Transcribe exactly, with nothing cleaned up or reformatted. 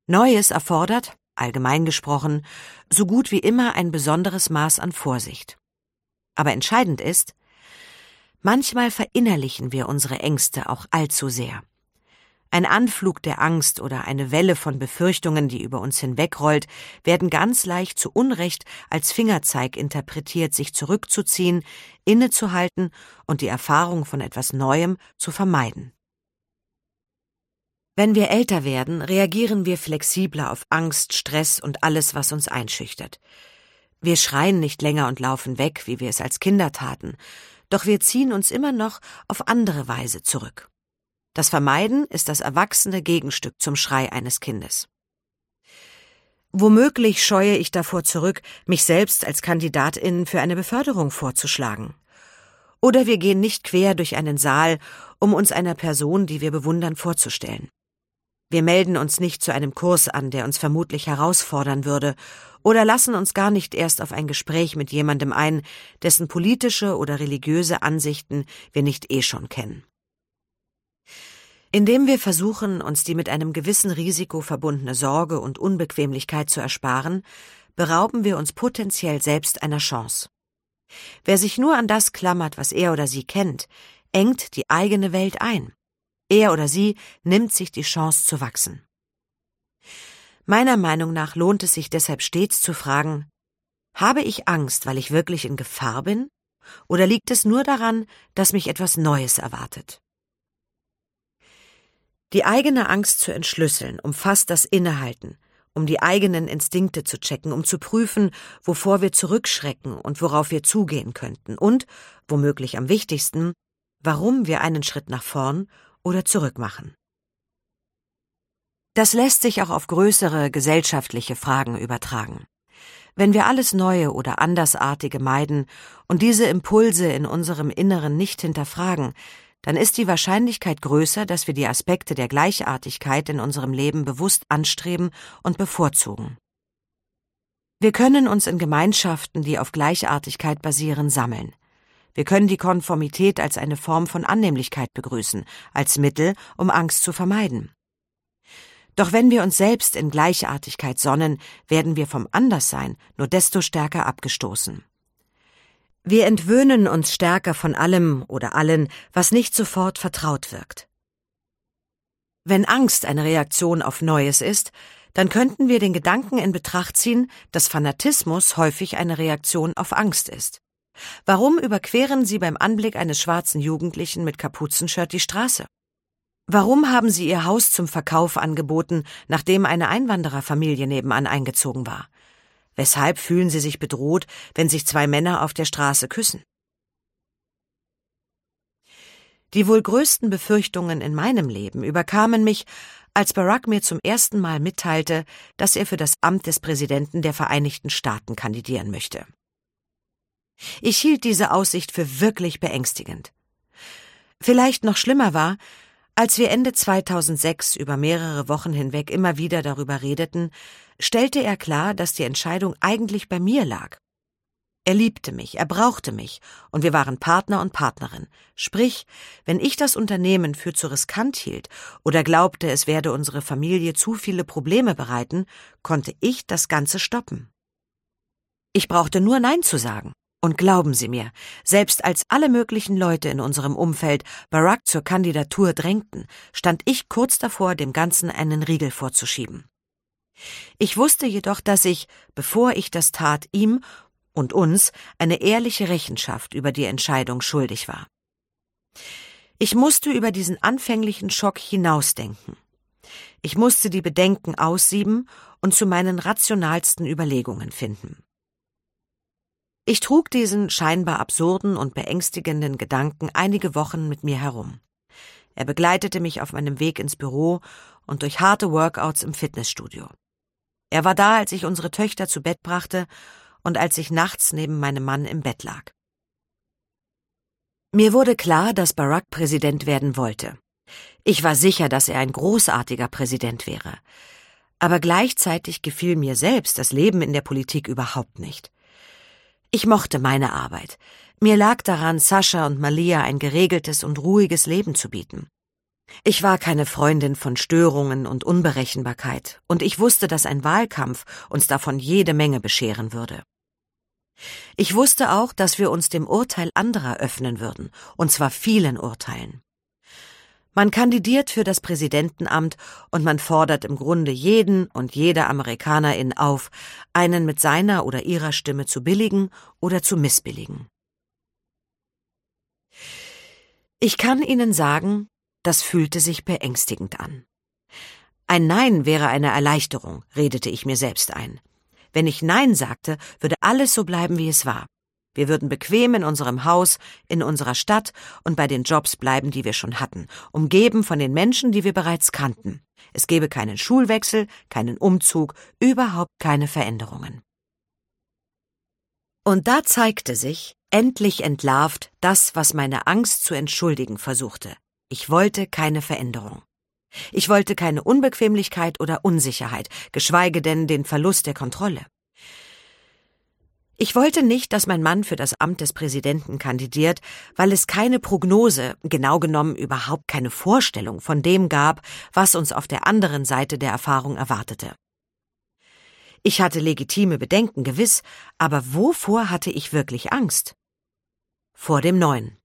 Neues erfordert, allgemein gesprochen, so gut wie immer ein besonderes Maß an Vorsicht. Aber entscheidend ist, manchmal verinnerlichen wir unsere Ängste auch allzu sehr. Ein Anflug der Angst oder eine Welle von Befürchtungen, die über uns hinwegrollt, werden ganz leicht zu Unrecht als Fingerzeig interpretiert, sich zurückzuziehen, innezuhalten und die Erfahrung von etwas Neuem zu vermeiden. Wenn wir älter werden, reagieren wir flexibler auf Angst, Stress und alles, was uns einschüchtert. Wir schreien nicht länger und laufen weg, wie wir es als Kinder taten, doch wir ziehen uns immer noch auf andere Weise zurück. Das Vermeiden ist das erwachsene Gegenstück zum Schrei eines Kindes. Womöglich scheue ich davor zurück, mich selbst als Kandidatin für eine Beförderung vorzuschlagen. Oder wir gehen nicht quer durch einen Saal, um uns einer Person, die wir bewundern, vorzustellen. Wir melden uns nicht zu einem Kurs an, der uns vermutlich herausfordern würde, oder lassen uns gar nicht erst auf ein Gespräch mit jemandem ein, dessen politische oder religiöse Ansichten wir nicht eh schon kennen. Indem wir versuchen, uns die mit einem gewissen Risiko verbundene Sorge und Unbequemlichkeit zu ersparen, berauben wir uns potenziell selbst einer Chance. Wer sich nur an das klammert, was er oder sie kennt, engt die eigene Welt ein. Er oder sie nimmt sich die Chance zu wachsen. Meiner Meinung nach lohnt es sich deshalb stets zu fragen, habe ich Angst, weil ich wirklich in Gefahr bin? Oder liegt es nur daran, dass mich etwas Neues erwartet? Die eigene Angst zu entschlüsseln umfasst das Innehalten, um die eigenen Instinkte zu checken, um zu prüfen, wovor wir zurückschrecken und worauf wir zugehen könnten und, womöglich am wichtigsten, warum wir einen Schritt nach vorn oder zurück machen. Das lässt sich auch auf größere gesellschaftliche Fragen übertragen. Wenn wir alles Neue oder Andersartige meiden und diese Impulse in unserem Inneren nicht hinterfragen, dann ist die Wahrscheinlichkeit größer, dass wir die Aspekte der Gleichartigkeit in unserem Leben bewusst anstreben und bevorzugen. Wir können uns in Gemeinschaften, die auf Gleichartigkeit basieren, sammeln. Wir können die Konformität als eine Form von Annehmlichkeit begrüßen, als Mittel, um Angst zu vermeiden. Doch wenn wir uns selbst in Gleichartigkeit sonnen, werden wir vom Anderssein nur desto stärker abgestoßen. Wir entwöhnen uns stärker von allem oder allen, was nicht sofort vertraut wirkt. Wenn Angst eine Reaktion auf Neues ist, dann könnten wir den Gedanken in Betracht ziehen, dass Fanatismus häufig eine Reaktion auf Angst ist. Warum überqueren Sie beim Anblick eines schwarzen Jugendlichen mit Kapuzenshirt die Straße? Warum haben Sie Ihr Haus zum Verkauf angeboten, nachdem eine Einwandererfamilie nebenan eingezogen war? Weshalb fühlen Sie sich bedroht, wenn sich zwei Männer auf der Straße küssen? Die wohl größten Befürchtungen in meinem Leben überkamen mich, als Barack mir zum ersten Mal mitteilte, dass er für das Amt des Präsidenten der Vereinigten Staaten kandidieren möchte. Ich hielt diese Aussicht für wirklich beängstigend. Vielleicht noch schlimmer war, als wir Ende zweitausendsechs über mehrere Wochen hinweg immer wieder darüber redeten, stellte er klar, dass die Entscheidung eigentlich bei mir lag. Er liebte mich, er brauchte mich, und wir waren Partner und Partnerin. Sprich, wenn ich das Unternehmen für zu riskant hielt oder glaubte, es werde unsere Familie zu viele Probleme bereiten, konnte ich das Ganze stoppen. Ich brauchte nur Nein zu sagen. Und glauben Sie mir, selbst als alle möglichen Leute in unserem Umfeld Barack zur Kandidatur drängten, stand ich kurz davor, dem Ganzen einen Riegel vorzuschieben. Ich wusste jedoch, dass ich, bevor ich das tat, ihm und uns eine ehrliche Rechenschaft über die Entscheidung schuldig war. Ich musste über diesen anfänglichen Schock hinausdenken. Ich musste die Bedenken aussieben und zu meinen rationalsten Überlegungen finden. Ich trug diesen scheinbar absurden und beängstigenden Gedanken einige Wochen mit mir herum. Er begleitete mich auf meinem Weg ins Büro und durch harte Workouts im Fitnessstudio. Er war da, als ich unsere Töchter zu Bett brachte und als ich nachts neben meinem Mann im Bett lag. Mir wurde klar, dass Barack Präsident werden wollte. Ich war sicher, dass er ein großartiger Präsident wäre. Aber gleichzeitig gefiel mir selbst das Leben in der Politik überhaupt nicht. Ich mochte meine Arbeit. Mir lag daran, Sascha und Malia ein geregeltes und ruhiges Leben zu bieten. Ich war keine Freundin von Störungen und Unberechenbarkeit, und ich wusste, dass ein Wahlkampf uns davon jede Menge bescheren würde. Ich wusste auch, dass wir uns dem Urteil anderer öffnen würden, und zwar vielen Urteilen. Man kandidiert für das Präsidentenamt und man fordert im Grunde jeden und jede Amerikanerin auf, einen mit seiner oder ihrer Stimme zu billigen oder zu missbilligen. Ich kann Ihnen sagen, das fühlte sich beängstigend an. Ein Nein wäre eine Erleichterung, redete ich mir selbst ein. Wenn ich Nein sagte, würde alles so bleiben, wie es war. Wir würden bequem in unserem Haus, in unserer Stadt und bei den Jobs bleiben, die wir schon hatten, umgeben von den Menschen, die wir bereits kannten. Es gäbe keinen Schulwechsel, keinen Umzug, überhaupt keine Veränderungen. Und da zeigte sich, endlich entlarvt, das, was meine Angst zu entschuldigen versuchte. Ich wollte keine Veränderung. Ich wollte keine Unbequemlichkeit oder Unsicherheit, geschweige denn den Verlust der Kontrolle. Ich wollte nicht, dass mein Mann für das Amt des Präsidenten kandidiert, weil es keine Prognose, genau genommen überhaupt keine Vorstellung von dem gab, was uns auf der anderen Seite der Erfahrung erwartete. Ich hatte legitime Bedenken, gewiss, aber wovor hatte ich wirklich Angst? Vor dem Neuen.